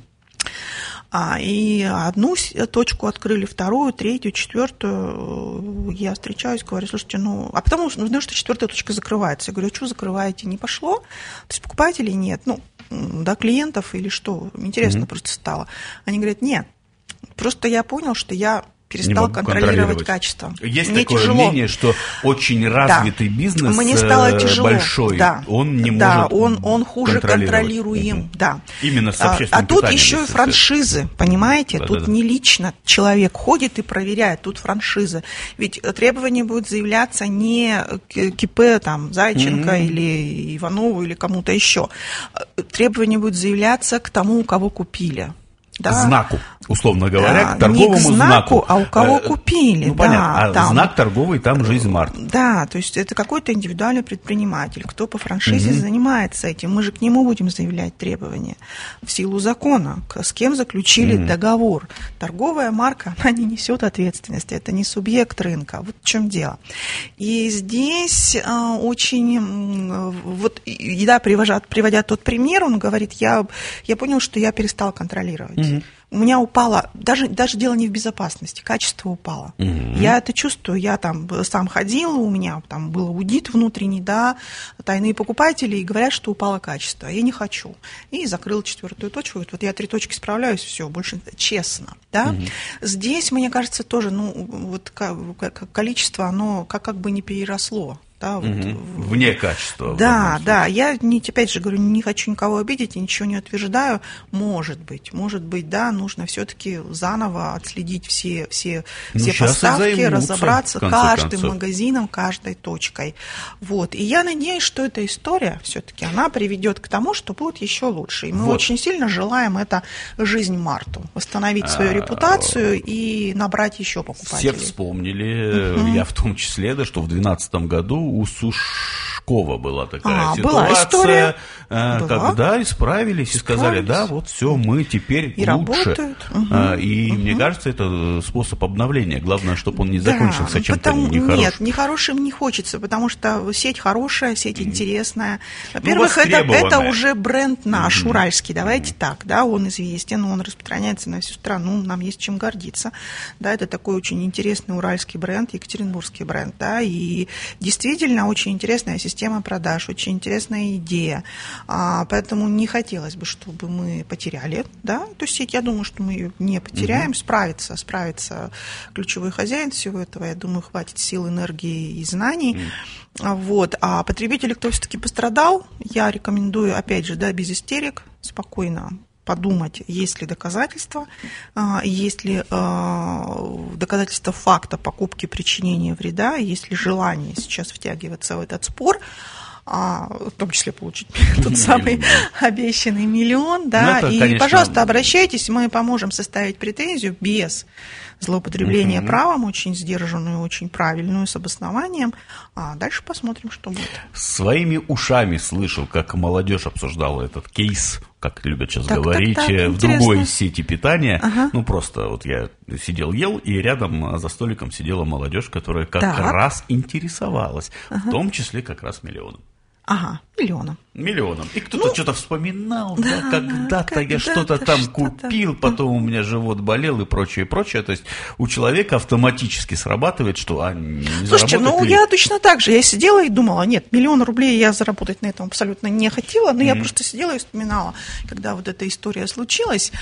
И одну точку открыли, вторую, третью, четвертую. Я встречаюсь, говорю, слушайте, а потому что 4-я точка закрывается. Я говорю, а что закрываете? Не пошло? То есть покупателей нет, да, клиентов или что? Интересно просто стало. Они говорят, нет, просто я понял, что я перестал контролировать качество. Есть мне такое тяжело. Мнение, что очень развитый бизнес, мне стало тяжело. Большой, да. он не может он хуже контролируем. Да. Именно с общественным питанием. А тут еще и франшизы, понимаете? Тут не лично человек ходит и проверяет, тут франшизы. Ведь требования будут заявляться не КП, там, Зайченко или Иванову или кому-то еще. Требования будут заявляться к тому, у кого купили. Да. Знаку, условно говоря, к торговому не к знаку, а у кого купили. Понятно, там, знак торговый, там жизнь март. Да, то есть это какой-то индивидуальный предприниматель, кто по франшизе занимается этим. Мы же к нему будем заявлять требования в силу закона, с кем заключили договор. Торговая марка, она не несет ответственности, это не субъект рынка. Вот в чем дело. И здесь очень, вот, да, приводя тот пример, он говорит, я понял, что я перестал контролировать. У меня упало, даже дело не в безопасности, качество упало. Я это чувствую, я там сам ходила, у меня там был аудит внутренний, да, тайные покупатели, и говорят, что упало качество. Я не хочу. И закрыла 4-ю точку, вот я 3 точки справляюсь, все, больше честно, да. Здесь, мне кажется, тоже, вот количество, оно как бы не переросло. Да, вот, вне качества. Да, я опять же говорю, не хочу никого обидеть, я ничего не утверждаю. Может быть, да, нужно все-таки заново отследить все поставки, разобраться каждым магазином, каждой точкой. Вот. И я надеюсь, что эта история все-таки она приведет к тому, что будет еще лучше. И мы очень сильно желаем это жизнь Марту, восстановить свою репутацию и набрать еще покупателей. Все вспомнили, я в том числе, да, что в 2012 году у Пашкова была такая ситуация, была история. когда исправились и сказали, да, вот все, мы теперь и лучше. Работают. И мне кажется, это способ обновления. Главное, чтобы он не закончился чем-то нехорошим. Нет, нехорошим не хочется, потому что сеть хорошая, сеть интересная. Во-первых, это уже бренд наш, уральский, давайте так, да, он известен, он распространяется на всю страну, нам есть чем гордиться. Да, это такой очень интересный уральский бренд, екатеринбургский бренд, да, и действительно очень интересная система продаж, очень интересная идея. Поэтому не хотелось бы, чтобы мы потеряли, да, эту сеть. Я думаю, что мы ее не потеряем, справится ключевой хозяин всего этого. Я думаю, хватит сил, энергии и знаний. Вот. А потребитель, кто все-таки пострадал, я рекомендую, опять же, да, без истерик, спокойно подумать, есть ли доказательства, есть ли доказательства факта покупки, причинения вреда, есть ли желание сейчас втягиваться в этот спор, в том числе получить тот самый обещанный миллион, да, и, конечно, пожалуйста, обращайтесь, мы поможем составить претензию без злоупотребления правом, очень сдержанную, очень правильную, с обоснованием, а дальше посмотрим, что будет. Своими ушами слышал, как молодежь обсуждала этот кейс, как любят сейчас говорить, в другой сети питания. Ну, просто вот я сидел, ел, и рядом за столиком сидела молодежь, которая как раз интересовалась, в том числе как раз миллионом. Миллионом. И кто-то что-то вспоминал, да, когда-то я что-то там купил, потом у меня живот болел и прочее, прочее. То есть у человека автоматически срабатывает, что не Слушайте, я точно так же. Я сидела и думала, нет, 1 000 000 рублей я заработать на этом абсолютно не хотела, но я просто сидела и вспоминала, когда вот эта история случилась.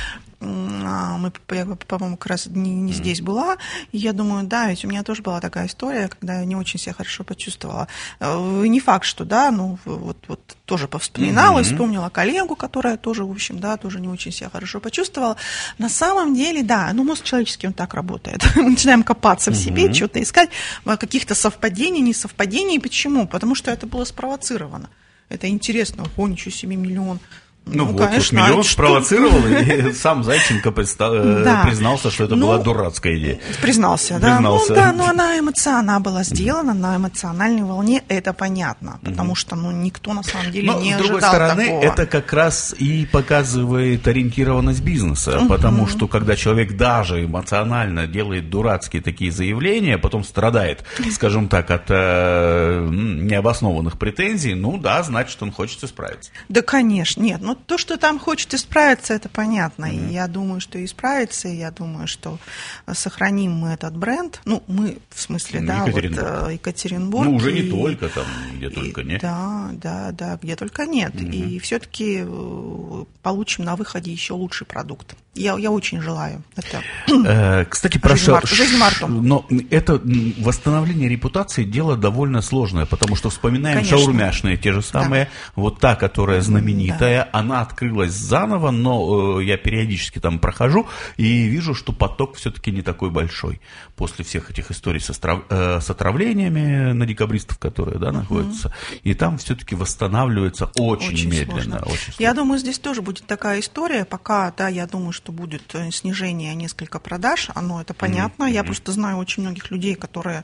Я, по-моему, как раз не здесь была, и я думаю, да, ведь у меня тоже была такая история, когда я не очень себя хорошо почувствовала. Не факт, что, да, вот тоже повспоминала, вспомнила коллегу, которая тоже, в общем, да, тоже не очень себя хорошо почувствовала. На самом деле, да, мозг человеческий, он так работает. Мы начинаем копаться в себе, что-то искать, каких-то совпадений, несовпадений. Почему? Потому что это было спровоцировано. Это интересно, ничего себе, 1 000 000. Конечно, 1 000 000 спровоцировал, и сам Зайченко признался, что это была дурацкая идея. Признался, да. Но она была сделана на эмоциональной волне, это понятно, потому что никто на самом деле не ожидал такого. С другой стороны, это как раз и показывает ориентированность бизнеса, потому что когда человек даже эмоционально делает дурацкие такие заявления, потом страдает, скажем так, от необоснованных претензий, значит, он хочет исправиться. Да, конечно, нет. То, что там хочет исправиться, это понятно. И я думаю, что исправится, и я думаю, что сохраним мы этот бренд. Мы, в смысле, Екатеринбург. Уже не только там, где только нет. Да, где только нет. И все-таки получим на выходе еще лучший продукт. Я очень желаю это. Кстати, про жизнь Марту. Но это восстановление репутации дело довольно сложное, потому что вспоминаем шаурмяшные те же самые, вот та, которая знаменитая, она открылась заново, но я периодически там прохожу и вижу, что поток все-таки не такой большой. После всех этих историй с отравлениями на декабристов, которые находятся, и там все-таки восстанавливается очень медленно. Очень я думаю, здесь тоже будет такая история, пока, я думаю, что будет снижение несколько продаж, это понятно. Я просто знаю очень многих людей, которые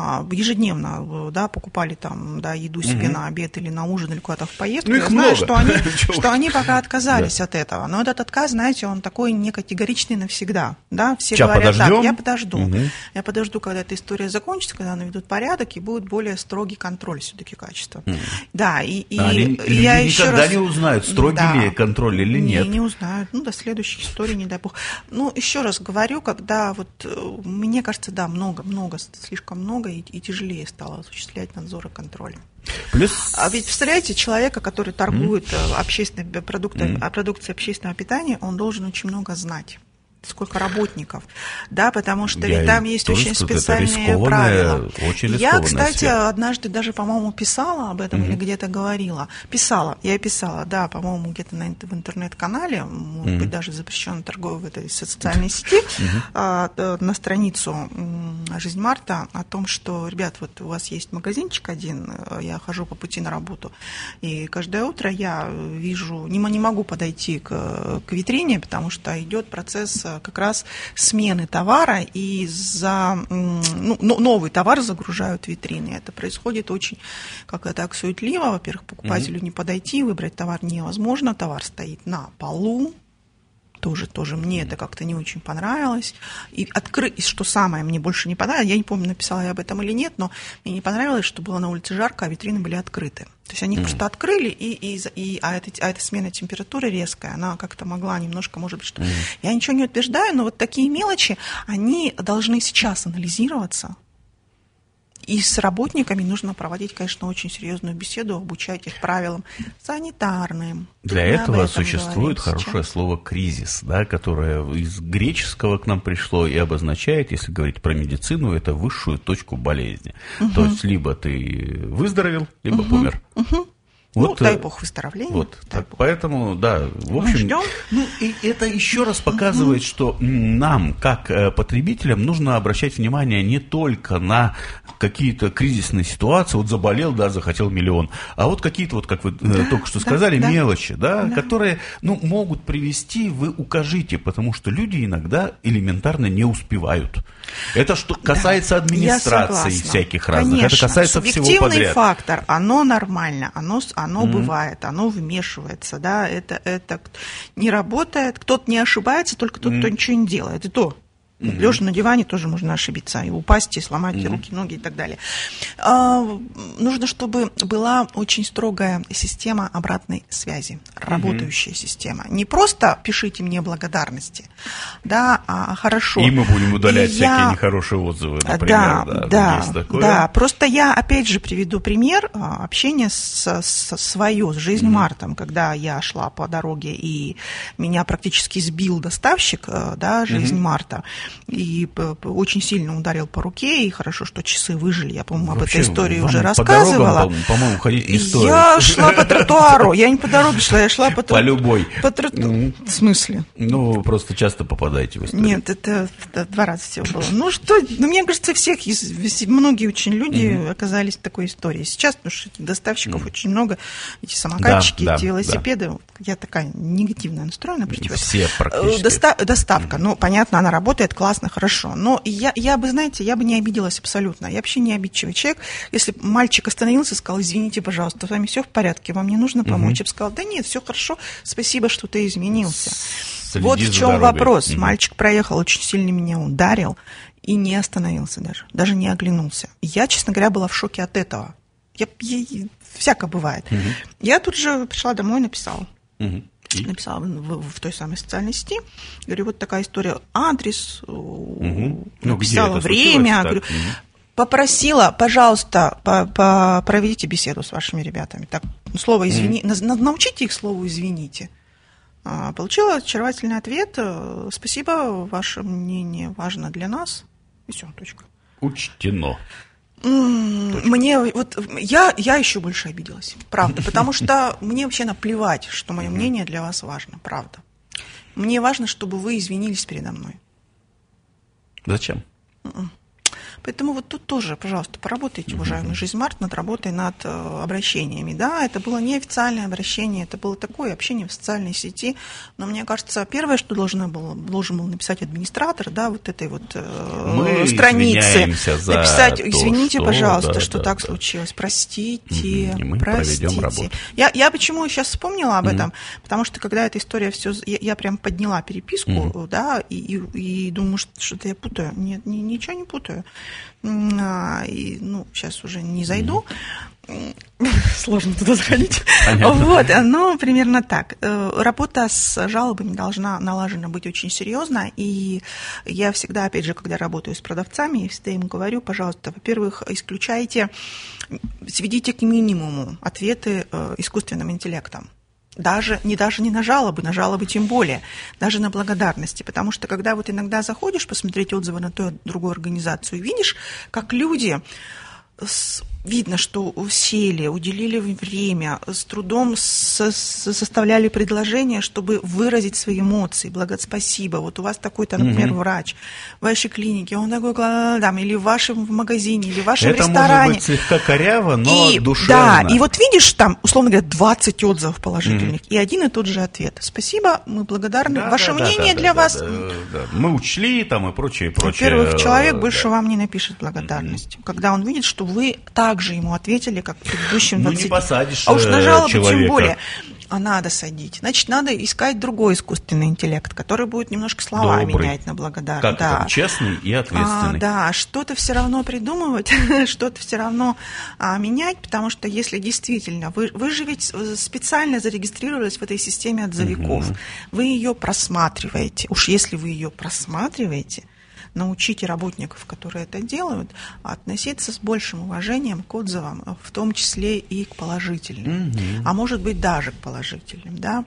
ежедневно покупали там, еду себе на обед или на ужин, или куда-то в поездку. Я знаю, что они пока отказались от этого. Но этот отказ, знаете, он такой не категоричный навсегда. Да? Все говорят так, я подожду. Я подожду, когда эта история закончится, когда наведут порядок, и будет более строгий контроль все-таки качества. Да, и я еще никогда раз... не узнают, строгий ли контроль или нет. Не узнают. До следующей истории, не дай бог. Еще раз говорю, когда мне кажется, слишком много, и тяжелее стало осуществлять надзор и контроль. А ведь, представляете, человека, который торгует общественными продукцией общественного питания, он должен очень много знать. Сколько работников, потому что ведь там есть очень специальные правила. Я, кстати, однажды даже, по-моему, писала об этом или где-то говорила. Я писала, по-моему, где-то в интернет-канале, может быть, даже запрещенной торговой в этой социальной сети, на страницу «Жизнь Марта» о том, что, ребят, вот у вас есть магазинчик один, я хожу по пути на работу, и каждое утро я вижу, не могу подойти к витрине, потому что идет процесс как раз смены товара, и новый товар загружают в витрины. Это происходит очень как-то так суетливо. Во-первых, покупателю не подойти, выбрать товар невозможно, товар стоит на полу. Тоже мне это как-то не очень понравилось. И что самое мне больше не понравилось, я не помню, написала я об этом или нет, но мне не понравилось, что было на улице жарко, а витрины были открыты. То есть они их просто открыли, а эта смена температуры резкая, она как-то могла немножко, может быть, что... Я ничего не утверждаю, но вот такие мелочи, они должны сейчас анализироваться. И с работниками нужно проводить, конечно, очень серьезную беседу, обучать их правилам санитарным. Для этого существует хорошее слово «кризис», да, которое из греческого к нам пришло и обозначает, если говорить про медицину, это высшую точку болезни. То есть либо ты выздоровел, либо помер. Вот, дай бог выздоровления. Вот, поэтому, да, в общем... и это еще раз показывает, что нам, как потребителям, нужно обращать внимание не только на какие-то кризисные ситуации, вот заболел, да, захотел миллион, а вот какие-то, вот как вы только что сказали, мелочи, которые, могут привести, вы укажите, потому что люди иногда элементарно не успевают. Это что касается администрации всяких разных, это касается всего подряд. Субъективный фактор, оно нормально, оно бывает, оно вмешивается, да, это не работает, кто-то не ошибается, только тот, кто ничего не делает, и то. Лежа на диване тоже можно ошибиться, и упасть, и сломать руки, ноги и так далее. Нужно, чтобы была очень строгая система обратной связи, работающая система. Не просто пишите мне благодарности, да, а хорошо. И мы будем удалять всякие нехорошие отзывы, например. Да. Просто я, опять же, приведу пример общения с «Жизнь Мартом», когда я шла по дороге, и меня практически сбил доставщик, да, «Жизнь Марта», и очень сильно ударил по руке, и хорошо, что часы выжили. Я, по-моему, об этой истории уже рассказывала. По дорогам, по-моему, ходить не стоит. Я шла по тротуару, я не по дороге шла, я шла по любой. В смысле? Просто часто попадаете в историю. Нет, это 2 раза всего было. Мне кажется, многие очень люди оказались в такой истории. Сейчас, потому что доставщиков очень много, эти самокатчики, эти велосипеды. Я такая негативно настроена против этого. Все практически. Доставка, понятно, она работает, классно, хорошо. Но я бы не обиделась абсолютно. Я вообще не обидчивый человек. Если мальчик остановился и сказал: извините, пожалуйста, с вами все в порядке, вам не нужно помочь. Я бы сказала: да нет, все хорошо, спасибо, что ты изменился. Вот в чем вопрос. Мальчик проехал, очень сильно меня ударил и не остановился даже не оглянулся. Я, честно говоря, была в шоке от этого. Всякое бывает. Я тут же пришла домой и написала. Написала в той самой социальной сети. Говорю, вот такая история, адрес, написала время. Говорю, попросила, пожалуйста, проведите беседу с вашими ребятами. Так, слово «извини», научите их слову «извините». Получила очаровательный ответ. Спасибо, ваше мнение важно для нас. И все, точка. Учтено. Я еще больше обиделась, правда, потому что мне вообще наплевать, что мое мнение для вас важно, правда. Мне важно, чтобы вы извинились передо мной. Зачем? Поэтому вот тут тоже, пожалуйста, поработайте, уважаемый «Жизнь Март», над работой, над обращениями. Да, это было неофициальное обращение, это было такое общение в социальной сети, но мне кажется, первое, что должен был написать администратор, да, вот этой вот страницы, написать: извините, пожалуйста, что так случилось, простите, простите. Я почему сейчас вспомнила об этом, потому что когда эта история все, я прям подняла переписку, да, и думаю, что-то я путаю. Нет, ничего не путаю. Сейчас уже не зайду. Сложно туда заходить. Но примерно так. Работа с жалобами должна налажена быть очень серьезно. И я всегда, опять же, когда работаю с продавцами, я всегда им говорю: пожалуйста, во-первых, сведите к минимуму ответы искусственным интеллектом. Даже не на жалобы тем более, даже на благодарности. Потому что когда вот иногда заходишь посмотреть отзывы на ту и другую организацию, видишь, как люди видно, что сели, уделили время, с трудом составляли предложение, чтобы выразить свои эмоции, спасибо. Вот у вас такой-то, например, врач в вашей клинике, он такой, там, или в вашем магазине, или в вашем ресторане. Это может быть слегка коряво, но душевно. Да, и вот видишь, там, условно говоря, 20 отзывов положительных, и один и тот же ответ. Спасибо, мы благодарны. Ваше мнение для вас... Да. Мы учли, там, и прочее. Во-первых, человек больше вам не напишет благодарности, когда он видит, что вы также ему ответили, как предыдущим 20. Не посадишь а уж на жалобу человека. Тем более. А надо садить. Значит, надо искать другой искусственный интеллект, который будет немножко слова менять на благодарность. Как там, честный и ответственный. Да, что-то все равно придумывать, что-то все равно менять, потому что если действительно, вы же ведь специально зарегистрировались в этой системе отзывиков, вы ее просматриваете. Уж если вы ее просматриваете, научите работников, которые это делают, относиться с большим уважением к отзывам, в том числе и к положительным, а может быть даже к положительным, да.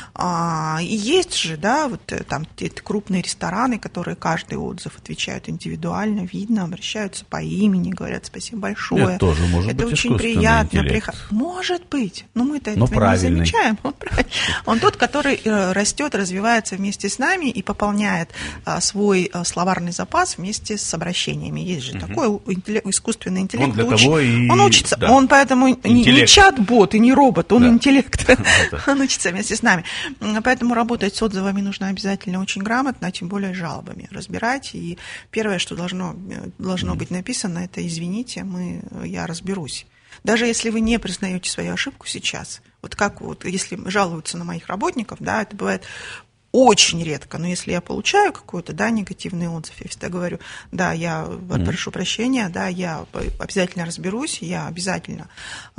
И есть же, да, вот там крупные рестораны, которые каждый отзыв отвечают индивидуально, видно, обращаются по имени, говорят спасибо большое. Это тоже может это быть очень приятно. интеллект. Может быть, но мы-то этого не замечаем. Он тот, который растет, развивается вместе с нами и пополняет свой словарный запас вместе с обращениями. Есть же такой искусственный интеллект. Он для того и... Он учится. Да. Он поэтому не чат-бот и не робот, он интеллект. Он учится вместе с нами. Поэтому работать с отзывами нужно обязательно очень грамотно, тем более с жалобами разбирать. И первое, что должно быть написано, это «извините, я разберусь». Даже если вы не признаете свою ошибку сейчас, если жалуются на моих работников, да, это бывает очень редко, но если я получаю какой-то, негативный отзыв, я всегда говорю, я прошу прощения, я обязательно разберусь, я обязательно,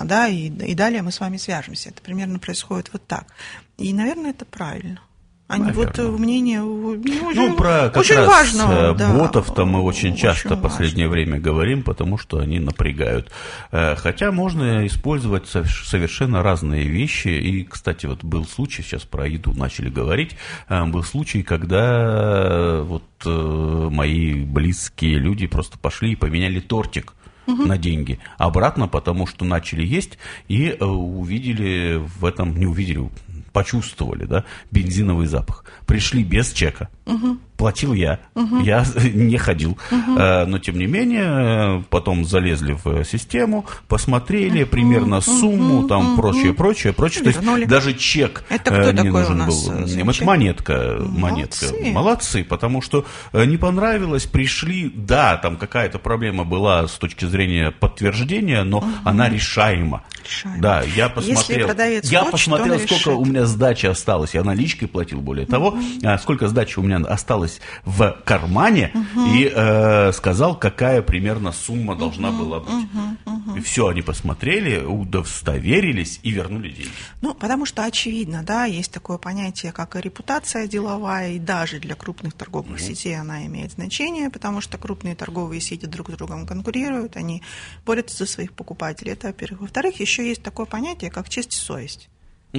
и далее мы с вами свяжемся. Это примерно происходит вот так. И, наверное, это правильно. Мнение очень важно. Ботов-то мы очень часто в последнее время говорим, потому что они напрягают. Хотя можно использовать совершенно разные вещи. И, кстати, был случай, сейчас про еду начали говорить, был случай, когда мои близкие люди просто пошли и поменяли тортик на деньги обратно, потому что начали есть и увидели в этом, почувствовали, бензиновый запах. Пришли без чека. Платил я. Я не ходил. Но, тем не менее, потом залезли в систему, посмотрели примерно сумму, там прочее. То есть даже чек не нужен был. Это монетка. Молодцы, потому что не понравилось, пришли. Да, там какая-то проблема была с точки зрения подтверждения, но она решаема. Да, я посмотрел, сколько у меня сдачи осталось. Я наличкой платил, более того, сколько сдачи у меня осталось в кармане, и сказал, какая примерно сумма должна была быть. И все, они посмотрели, удостоверились и вернули деньги. Потому что очевидно, есть такое понятие, как и репутация деловая, и даже для крупных торговых сетей она имеет значение, потому что крупные торговые сети друг с другом конкурируют, они борются за своих покупателей, это во-первых. Во-вторых, еще есть такое понятие, как честь и совесть.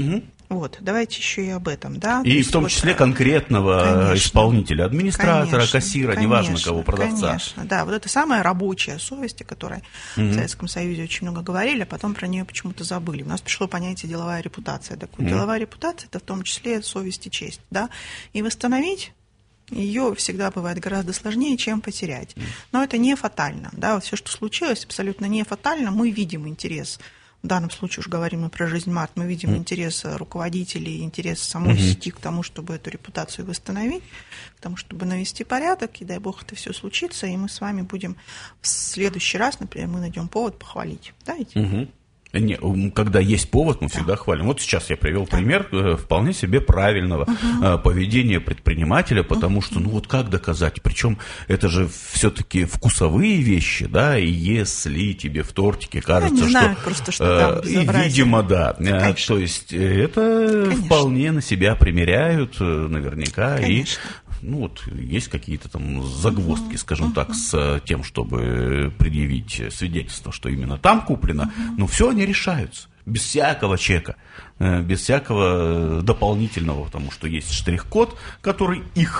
Давайте еще и об этом, И в том числе конкретного исполнителя, администратора, кассира, неважно кого, продавца. Конечно, это самая рабочая совесть, о которой в Советском Союзе очень много говорили, а потом про нее почему-то забыли. У нас пришло понятие деловая репутация. Деловая репутация – это в том числе совесть и честь, и восстановить ее всегда бывает гораздо сложнее, чем потерять. Но это не фатально, все, что случилось, абсолютно не фатально. Мы видим интерес. В данном случае уж говорим мы про жизнь МАРТ, мы видим интерес руководителей, интерес самой сети к тому, чтобы эту репутацию восстановить, к тому, чтобы навести порядок, и дай бог это все случится, и мы с вами будем в следующий раз, например, мы найдем повод похвалить. Когда есть повод, мы всегда хвалим. Вот сейчас я привел пример вполне себе правильного поведения предпринимателя, потому что, как доказать? Причем это же все-таки вкусовые вещи, и если тебе в тортике кажется, что видимо, то есть это вполне на себя примеряют наверняка. Конечно. Есть какие-то там загвоздки, скажем так, с тем, чтобы предъявить свидетельство, что именно там куплено, но все они решаются, без всякого чека, без всякого дополнительного, потому что есть штрих-код, который их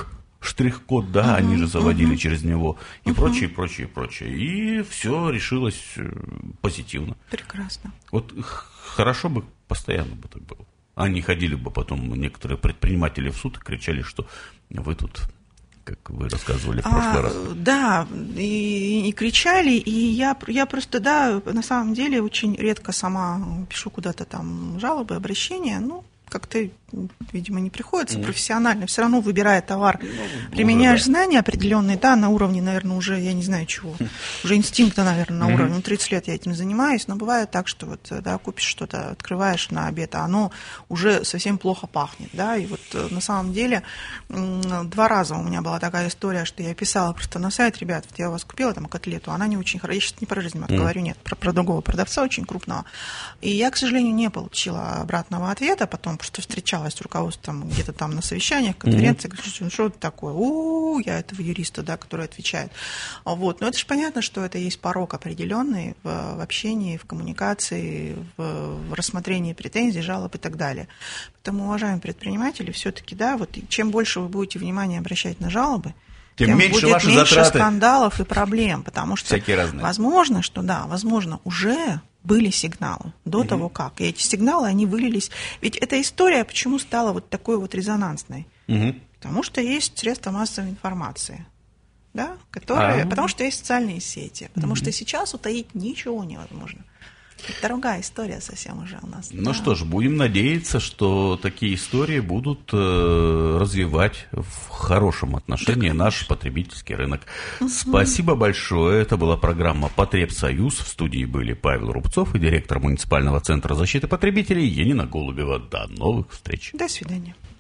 штрих-код, да, они же заводили через него, и прочее, прочее, прочее. И все решилось позитивно. Прекрасно. Вот хорошо бы постоянно бы так было. Они ходили бы потом, некоторые предприниматели, в суд и кричали, что вы тут, как вы рассказывали в прошлый раз. Да, и кричали, и я просто, да, на самом деле очень редко сама пишу куда-то там жалобы, обращения, как-то, видимо, не приходится профессионально, все равно выбирая товар, применяешь знания определенные, да, на уровне, наверное, уже, я не знаю чего, уже инстинкта, наверное, на уровне, 30 лет я этим занимаюсь, но бывает так, что вот, да, купишь что-то, открываешь на обед, а оно уже совсем плохо пахнет, да, и вот на самом деле 2 раза у меня была такая история, что я писала просто на сайт, ребят, вот я у вас купила там котлету, она не очень хорошая, я сейчас не про жизнь говорю, нет, про другого продавца очень крупного, и я, к сожалению, не получила обратного ответа, потом просто встречалась с руководством где-то там на совещаниях, конференциях, говорю, что это такое? Я этого юриста, да, который отвечает. Вот. Но это же понятно, что это есть порог определенный в общении, в коммуникации, в рассмотрении претензий, жалоб и так далее. Поэтому, уважаемые предприниматели, все-таки, да, вот чем больше вы будете внимания обращать на жалобы, тем меньше будет ваши меньше затраты. Скандалов и проблем, потому что всякие разные. Возможно, что да, возможно, уже были сигналы до того, как. И эти сигналы, они вылились. Ведь эта история почему стала вот такой вот резонансной? Потому что есть средства массовой информации, да, которые, потому что есть социальные сети, потому что сейчас утаить ничего невозможно. Это другая история совсем уже у нас. Ну что ж, будем надеяться, что такие истории будут развивать в хорошем отношении наш потребительский рынок. Спасибо большое. Это была программа «Потребсоюз». В студии были Павел Рубцов и директор муниципального центра защиты потребителей Енина Голубева. До новых встреч. До свидания.